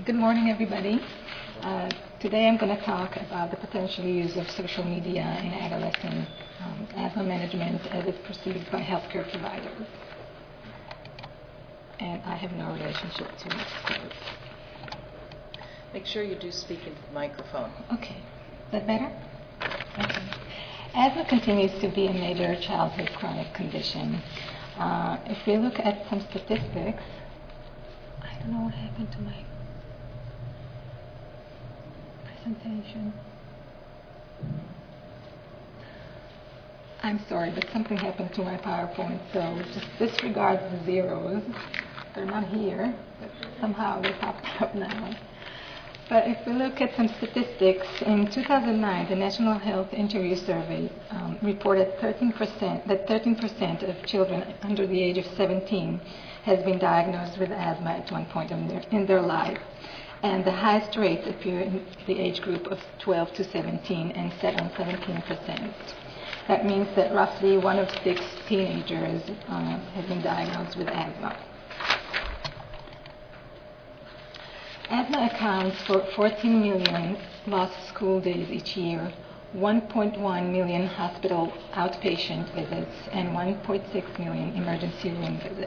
Good morning, everybody. Today I'm going to talk about the potential use of social media in adolescent asthma management as it's perceived by healthcare providers. And I have no relationship to it. Make sure you do speak into the microphone. Okay. Is that better? Okay. Asthma continues to be a major childhood chronic condition. If we look at some statistics, I don't know what happened to my presentation. I'm sorry, but something happened to my PowerPoint, so just disregard the zeros. They're not here, but somehow they popped up now. But if we look at some statistics, in 2009, the National Health Interview Survey reported 13% of children under the age of 17 has been diagnosed with asthma at one point in their life. And the highest rates appear in the age group of 12 to 17 and set on 17%. That means that roughly 1 of 6 teenagers has been diagnosed with asthma. Asthma accounts for 14 million lost school days each year, 1.1 million hospital outpatient visits, and 1.6 million emergency room visits.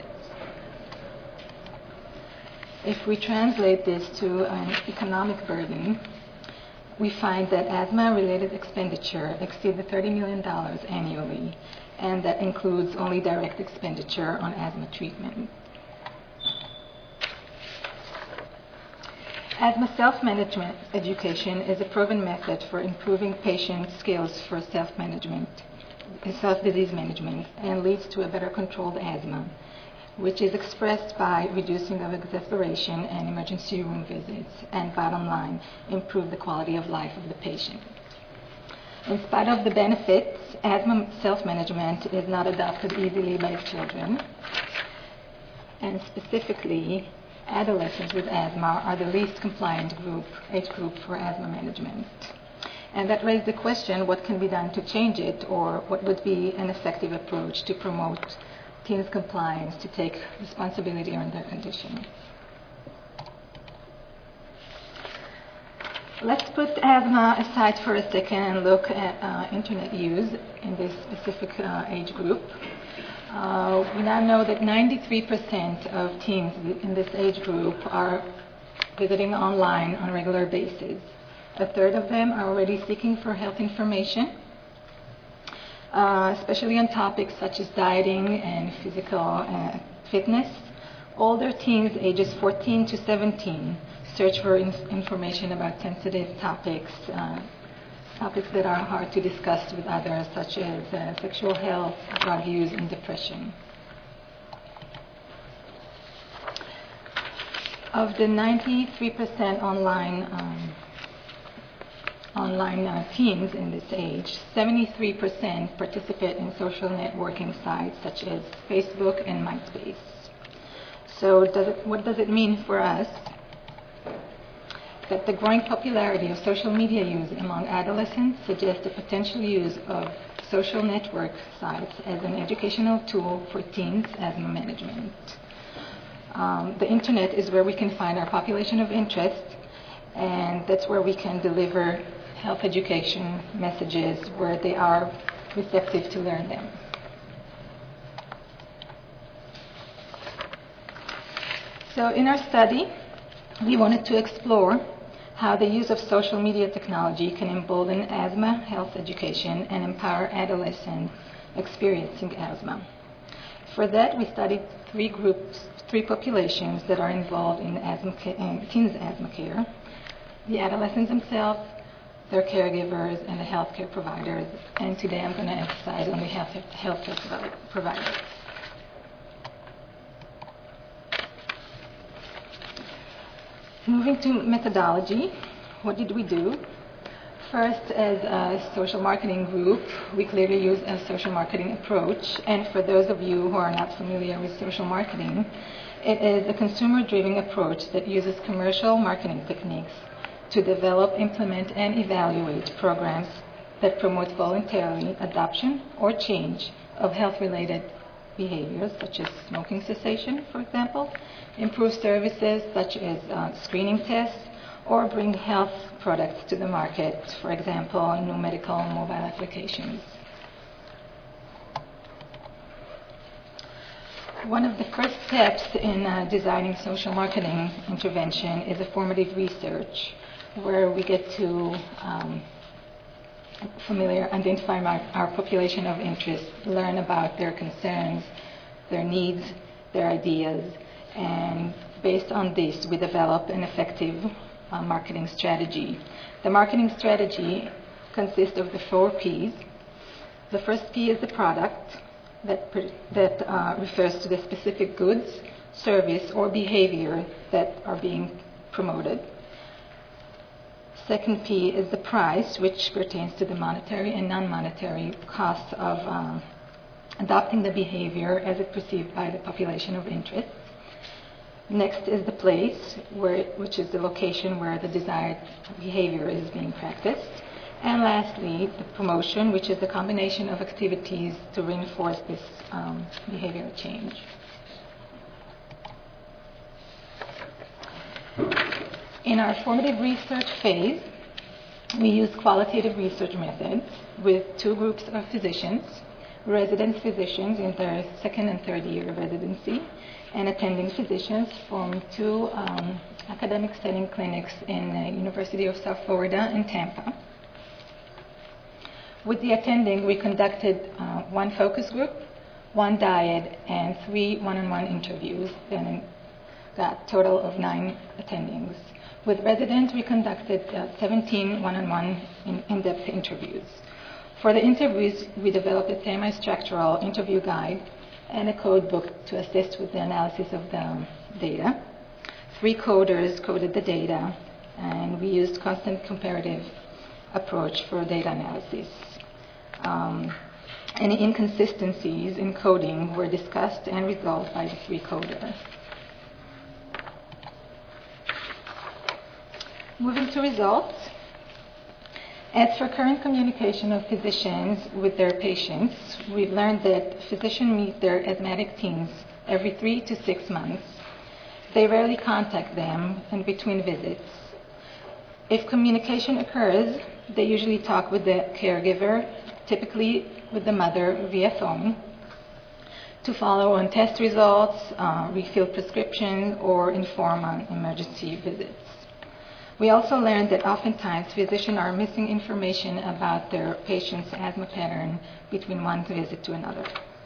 If we translate this to an economic burden, we find that asthma-related expenditure exceeds $30 million annually, and that includes only direct expenditure on asthma treatment. Asthma self-management education is a proven method for improving patient skills for self-disease management, and leads to a better controlled asthma, which is expressed by reducing of exacerbation and emergency room visits, and bottom line, improve the quality of life of the patient. In spite of the benefits, asthma self-management is not adopted easily by children, and specifically, adolescents with asthma are the least compliant age group for asthma management. And that raised the question, what can be done to change it, or what would be an effective approach to promote teens' compliance to take responsibility on their condition. Let's put asthma aside for a second and look at internet use in this specific age group. We now know that 93% of teens in this age group are visiting online on a regular basis. A third of them are already seeking for health information, especially on topics such as dieting and physical fitness. Older teens, ages 14 to 17, search for information about sensitive topics, topics that are hard to discuss with others, such as sexual health, drug use, and depression. Of the 93% online teens in this age, 73% participate in social networking sites such as Facebook and MySpace. So what does it mean for us? That the growing popularity of social media use among adolescents suggests the potential use of social network sites as an educational tool for teens' asthma management. The internet is where we can find our population of interest, and that's where we can deliver health education messages where they are receptive to learn them. So in our study, we wanted to explore how the use of social media technology can embolden asthma health education and empower adolescents experiencing asthma. For that, we studied three populations that are involved in teens' asthma care: the adolescents themselves, their caregivers, and the healthcare providers. And today I'm going to emphasize on the healthcare providers. Moving to methodology, what did we do? First, as a social marketing group, we clearly use a social marketing approach. And for those of you who are not familiar with social marketing, it is a consumer-driven approach that uses commercial marketing techniques to develop, implement, and evaluate programs that promote voluntarily adoption or change of health-related behaviors, such as smoking cessation, for example, improve services such as screening tests, or bring health products to the market, for example, new medical and mobile applications. One of the first steps in designing social marketing intervention is a formative research, where we get to identify our population of interest, learn about their concerns, their needs, their ideas, and based on this, we develop an effective marketing strategy. The marketing strategy consists of the 4 Ps. The first P is the product, that refers to the specific goods, service, or behavior that are being promoted. Second P is the price, which pertains to the monetary and non-monetary costs of adopting the behavior as it perceived by the population of interest. Next is the place, which is the location where the desired behavior is being practiced. And lastly, the promotion, which is the combination of activities to reinforce this behavioral change. In our formative research phase, we use qualitative research methods with 2 groups of physicians, resident physicians in their 2nd and 3rd year of residency, and attending physicians from 2 academic setting clinics in the University of South Florida in Tampa. With the attending, we conducted 1 focus group, 1 diet, and 3 one-on-one interviews, and got a total of 9 attendings. With residents, we conducted 17 one-on-one in-depth interviews. For the interviews, we developed a semi-structural interview guide and a code book to assist with the analysis of the data. 3 coders coded the data, and we used constant comparative approach for data analysis. Any inconsistencies in coding were discussed and resolved by the 3 coders. Moving to results. As for current communication of physicians with their patients, we've learned that physicians meet their asthmatic teens every 3 to 6 months. They rarely contact them in between visits. If communication occurs, they usually talk with the caregiver, typically with the mother via phone, to follow on test results, refill prescriptions, or inform on emergency visits. We also learned that oftentimes physicians are missing information about their patient's asthma pattern between one visit to another.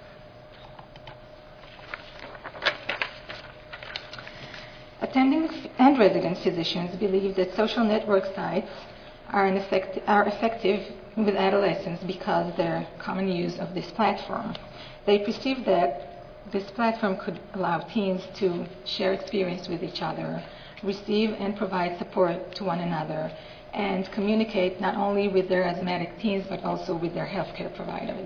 Attending and resident physicians believe that social network sites are effective with adolescents because of their common use of this platform. They perceive that this platform could allow teens to share experience with each other, receive and provide support to one another, and communicate not only with their asthmatic teens but also with their healthcare providers.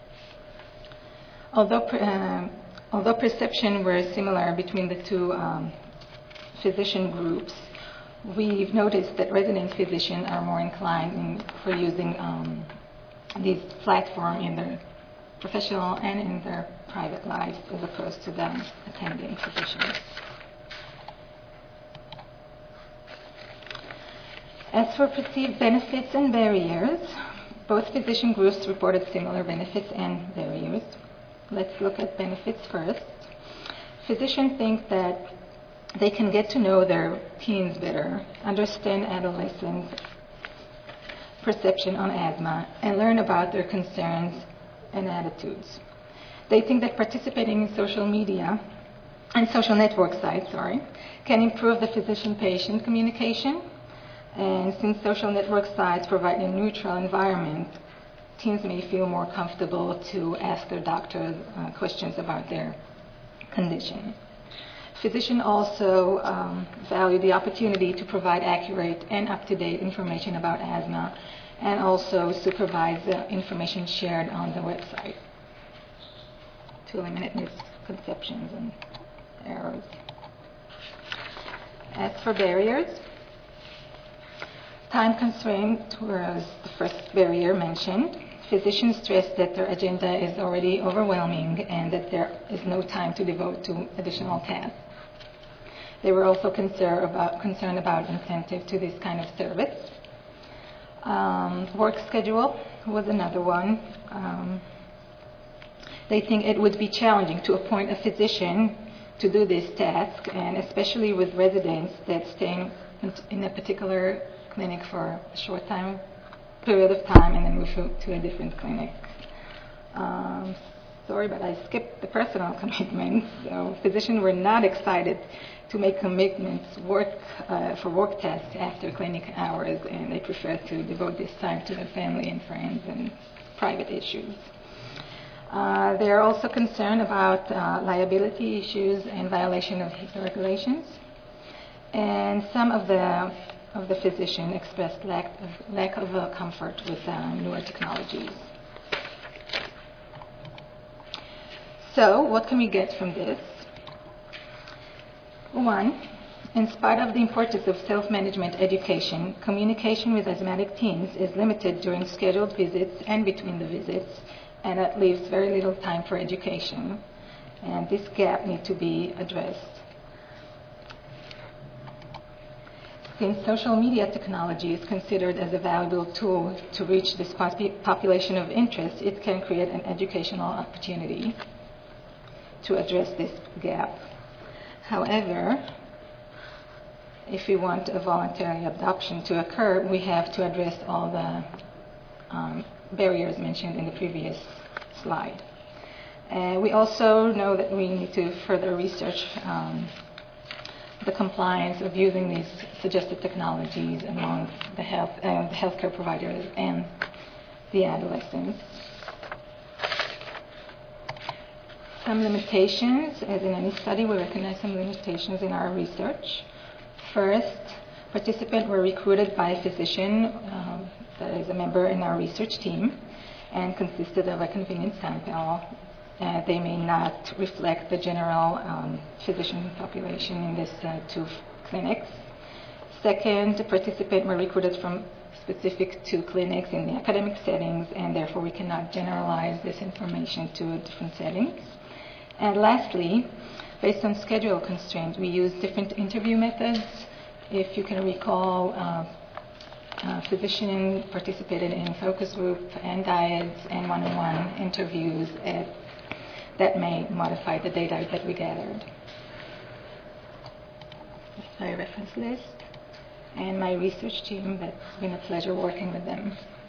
Although perceptions were similar between the 2 physician groups, we've noticed that resident physicians are more inclined for using these platforms in their professional and in their private lives as opposed to the attending physicians. As for perceived benefits and barriers, both physician groups reported similar benefits and barriers. Let's look at benefits first. Physicians think that they can get to know their teens better, understand adolescents' perception on asthma, and learn about their concerns and attitudes. They think that participating in social media and social network sites, can improve the physician-patient communication. And since social network sites provide a neutral environment, teens may feel more comfortable to ask their doctor questions about their condition. Physicians also value the opportunity to provide accurate and up-to-date information about asthma and also supervise the information shared on the website to eliminate misconceptions and errors. As for barriers, time constraint was the first barrier mentioned. physicians stressed that their agenda is already overwhelming and that there is no time to devote to additional tasks. They were also concerned about incentive to this kind of service. Work schedule was another one. They think it would be challenging to appoint a physician to do this task, and especially with residents that stay in a particular clinic for a short period of time and then move to a different clinic. Sorry, but I skipped the personal commitments. So physicians were not excited to make commitments for work tasks after clinic hours, and they prefer to devote this time to their family and friends and private issues. They are also concerned about liability issues and violation of the regulations. And some of the physicians expressed lack of comfort with newer technologies. So, what can we get from this? One, in spite of the importance of self-management education, communication with asthmatic teens is limited during scheduled visits and between the visits, and it leaves very little time for education. And this gap needs to be addressed. Since social media technology is considered as a valuable tool to reach this population of interest, it can create an educational opportunity to address this gap. However, if we want a voluntary adoption to occur, we have to address all the barriers mentioned in the previous slide. We also know that we need to further research the compliance of using these suggested technologies among the healthcare providers and the adolescents. Some limitations, as in any study, we recognize some limitations in our research. First, participants were recruited by a physician that is a member in our research team and consisted of a convenient sample. They may not reflect the general physician population in these two clinics. Second, the participants were recruited from specific to clinics in the academic settings, and therefore we cannot generalize this information to different settings. And lastly, based on schedule constraints, we use different interview methods. If you can recall, physicians participated in focus group and diets and one-on-one interviews that may modify the data that we gathered. That's my reference list and my research team. That's been a pleasure working with them.